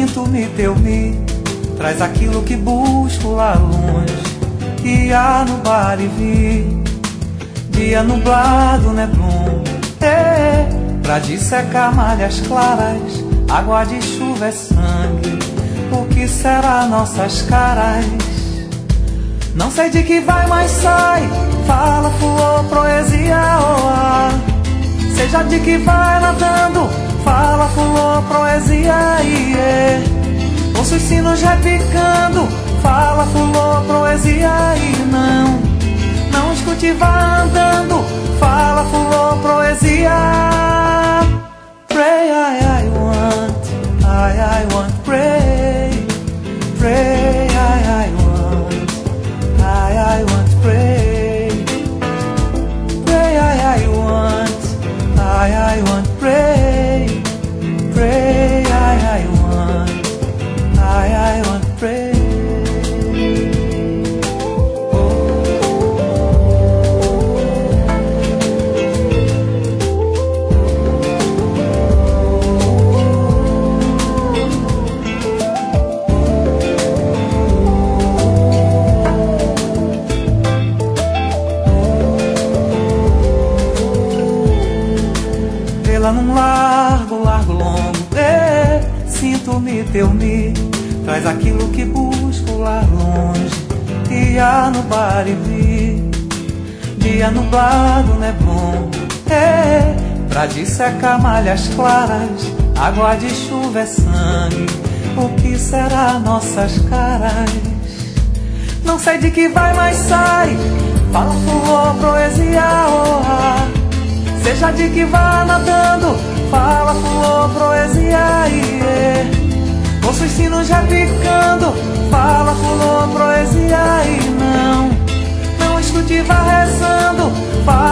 sinto-me teu-me, traz aquilo que busco lá longe. Ia no bar e vi, dia nublado, Neblon. Pra dissecar malhas claras, água de chuva é sangue. O que será nossas caras? Não sei de que vai, mas sai. Fala, fulô, poesia, oá. Seja de que vai nadando. Fala, fulô, poesia, iê. Ouço os sinos repicando. Fala, fulô, poesia, e não escute, vá andando. Fala, fulô, poesia. Pray, I want, pray. Pray, I want, pray. Pray, I want, pray. Pray, I want, pray. Num largo, largo, longo, sinto-me teu-me, traz aquilo que busco lá longe. Ia no bar e vi, dia nublado, Neblon. Pra dissecar malhas claras, água de chuva é sangue. O que será nossas caras? Não sei de que vai, mas sai. Fala, fulô, poesia, oá. Seja de que vá nadando. Fala, fulô, poesia, iê. Ouço os sinos repicando. Fala, fulô, poesia, e não escute, vá rezando. Fala,